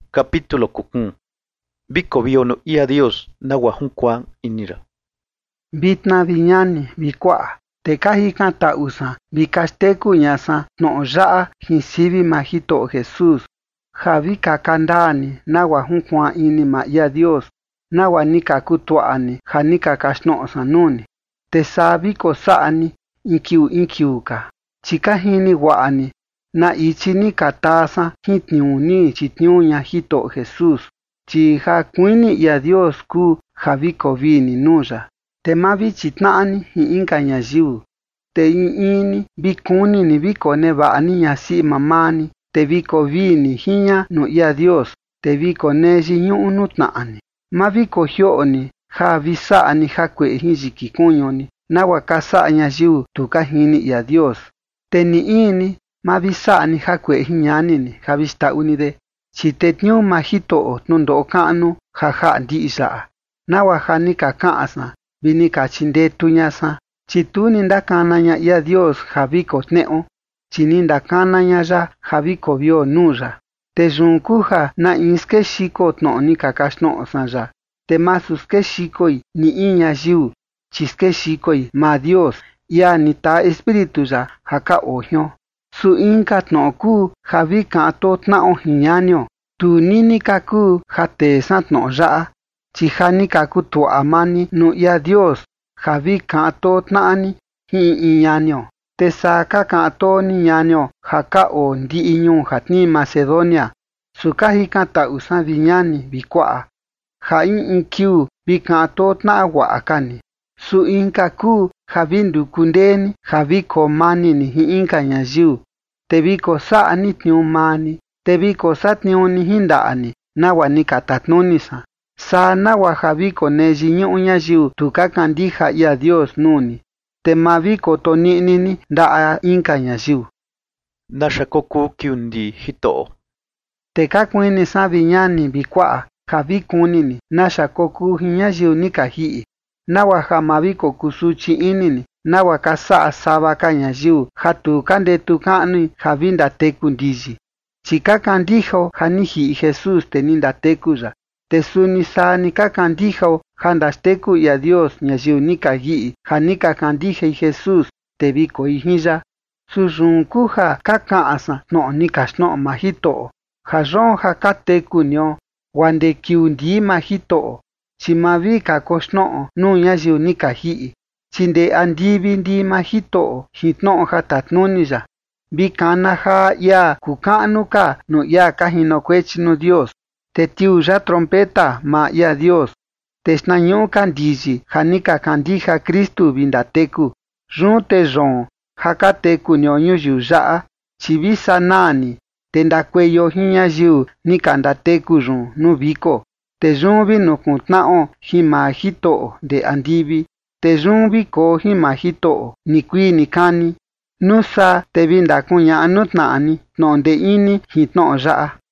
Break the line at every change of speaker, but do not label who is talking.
Capítulo 4. Biko biono ia Dios nawa hunkuan inira.
Bitna viñani bikua te kajikan ta usa bikasteku ñasa no yaa hinsibi majito Jesús javi kakandani nawa hunkuan ini ma ia Dios nawa nika kutuani janika kashno sanuni te sabi ko saani inkiuka chika hini waani na ichi ni katasa hitniuni chitniuña hito Jesús chi ja kuini ia Dios ku javi ko vini nuya te mavi chitnani hi inka ñayiu te ini bikuni ni biko neva'ani ñasi mamani te biko vini hiña no ia Dios te biko neyi ñu'u nutna'ani ma biko jyo'oni ja visa'ani ja kue'e jiyiki kuñuni nawa kasa'a ñayiu tu kajini ia Dios te ni ini ma visa'ani ja kue'e jiñanini ja vista'unide chi tetniu ma jito'o tnundo'o ka'nu ja ja'a ndi'i ya'a nawa ja ni ka ka'asa vini ka chindetuñasa chi tu ni ndakanaña ia Dios ja viko tne'o chi ni ndakanaña ya ja viko vio nuya te yun ku ja na in skexiko tno'o ni ka kaxtno'osa ya te masu skexikoi ni in ñayiu chi skexikoi ma Dios ia ni ta espíritu ya ja ka ojño su inka tno'o ku ja vi ka'an to tna'o jiñanio tu nini ka ku ja teesa tno'o ya'a chi ja ni ka kutua'a mani nu ia Dios ja vi ka'an to tna'ani ji'in in ñanio te saa ka ka'an to ni ñanio ja ka o ndi'i ñuu ja tni Macedonia su ka jikan ta'usa viñani vikua'a ja in kiu vi ka'an to tna'a wa'a kani su inka ku ja vi nduku ndeni ja vi ko manini ji'in inka ñayiu te vi ko sa'ani tniu mani te vi ko satniuni jinda'ani nawa ni ka tatnunisa saa nawa ja vi ko neyi ñu'u ñayiu tu ka kandija ia Dios nuni te ma vi ko toni'nini nda'a inka ñayiu
Nasha koku kiundi hito'o.
te ka kuini sa viñani vikua'a ja vi kunini nasha koku ji ñayiu ni ka ji'i nawa ja ma vi ko kusuchi inini nawa ka sa'a sava ka ñayiu ja tu ka ndetu ka'nui ja vi ndateku ndiyi chi ka kandijo ja ni ji'i Jesús te ni ndateku ya te suni saa ni ka kandijao ja ndaxteku ia Dios ñayiu ni ka ji'i ja ni ka kandijai Jesús te vi koi jiya su yun ku ja ka ka'ansa tno'o ni kaxtno'o ma jito'o ja ron ja ka tekunio wande kiu ndi ma jito'o chi ma vi ka koxtno'o nu ñayiu ni ka ji'i chi nde andivi ndi ma jito'o jitno'o ja tatnuni ya vi kana ja ia kuka'nu ka nu ia ka jinokuechi nu Dios te tiu ya trompeta ma ia Dios te xnañu'u ka ndiyi ja ni ka kandija Kristu vi ndateku yun te ron ja ka tekunio ñuyiu ya'a chi vi sanani te ndakueyo ji ñayiu ni ka ndateku yun nu viko te yun vi nukutna'o ji ma jito'o nde andivi te yun vi ko ji ma jito'o ni kui ni kani nusa te vi ndakuña'a nutna'ani tno'o nde ini ji tno'o ya'a.